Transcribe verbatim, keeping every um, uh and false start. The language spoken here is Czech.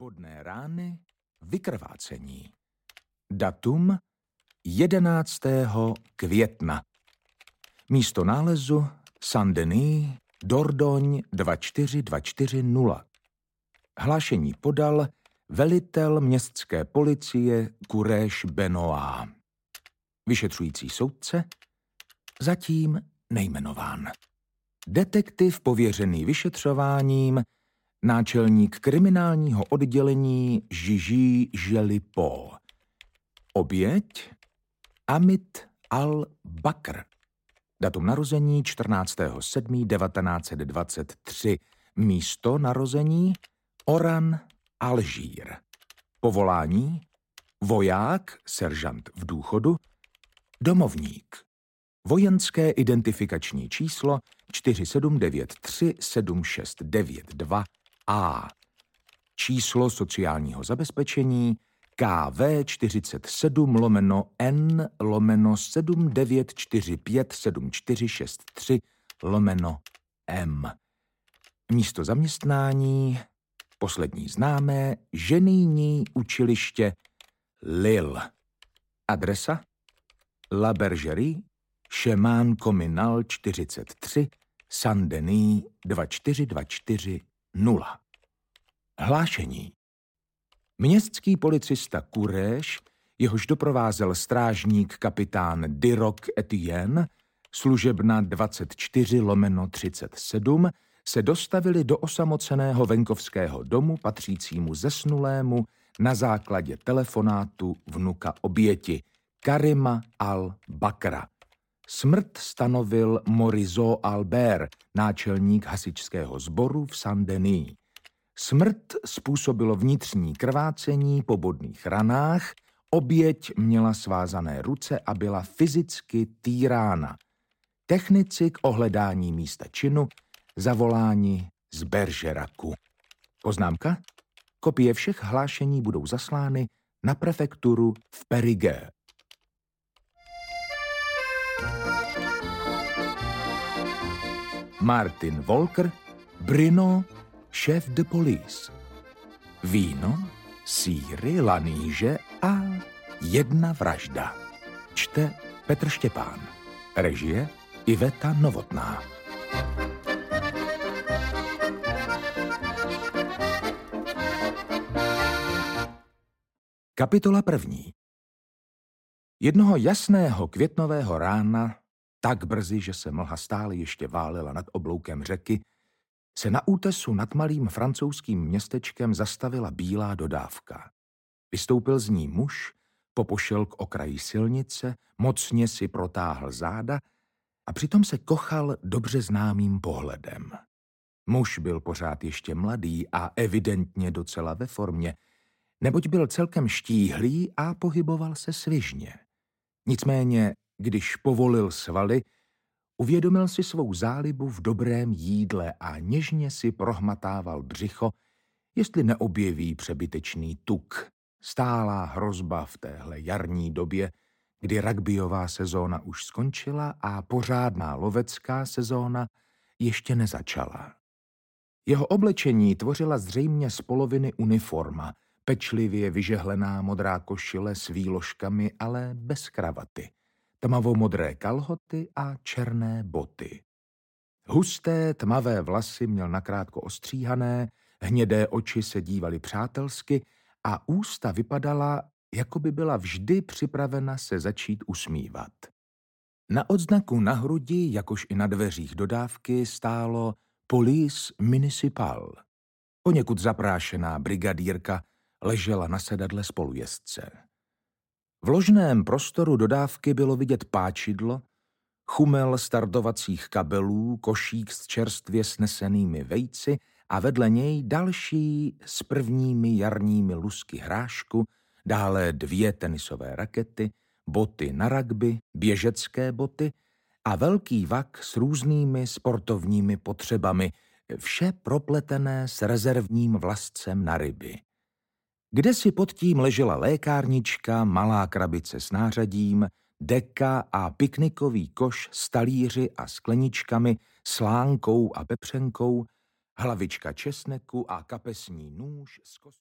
Bodné rány, vykrvácení. Datum jedenáctého května. Místo nálezu Saint-Denis, Dordogne dva čtyři dva čtyři nula. Hlášení podal velitel městské policie Courage Benoit. Vyšetřující soudce zatím nejmenován. Detektiv pověřený vyšetřováním, náčelník kriminálního oddělení Gigi Gelipo. Oběť Amit al-Bakr. Datum narození čtrnáctého sedmého devatenáct set dvacet tři. Místo narození Oran, Alžír. Povolání voják, seržant v důchodu, domovník. Vojenské identifikační číslo čtyři sedm devět tři sedm šest devět dva A. Číslo sociálního zabezpečení K V čtyřicet sedm lomeno N lomeno sedm devět čtyři pět sedm čtyři šest tři lomeno M. Místo zaměstnání poslední známé ženijní učiliště Lille. Adresa La Bergerie, Chemin Communal čtyřicet tři, Saint-Denis dva čtyři dva čtyři nula. Hlášení. Městský policista Courage, jehož doprovázel strážník kapitán Duroc Etienne, služebna dvacet čtyři lomeno třicet sedm, se dostavili do osamoceného venkovského domu patřícímu zesnulému na základě telefonátu vnuka oběti Karima al-Bakra. Smrt stanovil Morizot Albert, náčelník hasičského sboru v Saint-Denis. Smrt způsobilo vnitřní krvácení po bodných ranách, oběť měla svázané ruce a byla fyzicky týrána. Technici k ohledání místa činu zavoláni z Bergeracu. Poznámka? Kopie všech hlášení budou zaslány na prefekturu v Périgueux. Martin Volker, Bruno, šéf de police. Víno, sýry, laníže a jedna vražda. Čte Petr Štěpán. Režie Iveta Novotná. Kapitola první. Jednoho jasného květnového rána, tak brzy, že se mlha stále ještě válela nad obloukem řeky, se na útesu nad malým francouzským městečkem zastavila bílá dodávka. Vystoupil z ní muž, popošel k okraji silnice, mocně si protáhl záda a přitom se kochal dobře známým pohledem. Muž byl pořád ještě mladý a evidentně docela ve formě, neboť byl celkem štíhlý a pohyboval se svižně. Nicméně, když povolil svaly, uvědomil si svou zálibu v dobrém jídle a něžně si prohmatával břicho, jestli neobjeví přebytečný tuk. Stálá hrozba v téhle jarní době, kdy rugbyová sezóna už skončila a pořádná lovecká sezóna ještě nezačala. Jeho oblečení tvořila zřejmě z poloviny uniforma, pečlivě vyžehlená modrá košile s výložkami, ale bez kravaty, tmavomodré kalhoty a černé boty. Husté tmavé vlasy měl nakrátko ostříhané, hnědé oči se dívaly přátelsky a ústa vypadala, jako by byla vždy připravena se začít usmívat. Na odznaku na hrudi, jakož i na dveřích dodávky, stálo Police Municipal. Poněkud zaprášená brigadírka ležela na sedadle spolujezdce. V ložném prostoru dodávky bylo vidět páčidlo, chumel startovacích kabelů, košík s čerstvě snesenými vejci a vedle něj další s prvními jarními lusky hrášku, dále dvě tenisové rakety, boty na rugby, běžecké boty a velký vak s různými sportovními potřebami, vše propletené s rezervním vlascem na ryby. Kdesi pod tím ležela lékárnička, malá krabice s nářadím, deka a piknikový koš s talíři a skleničkami, slánkou a pepřenkou, hlavička česneku a kapesní nůž s kos...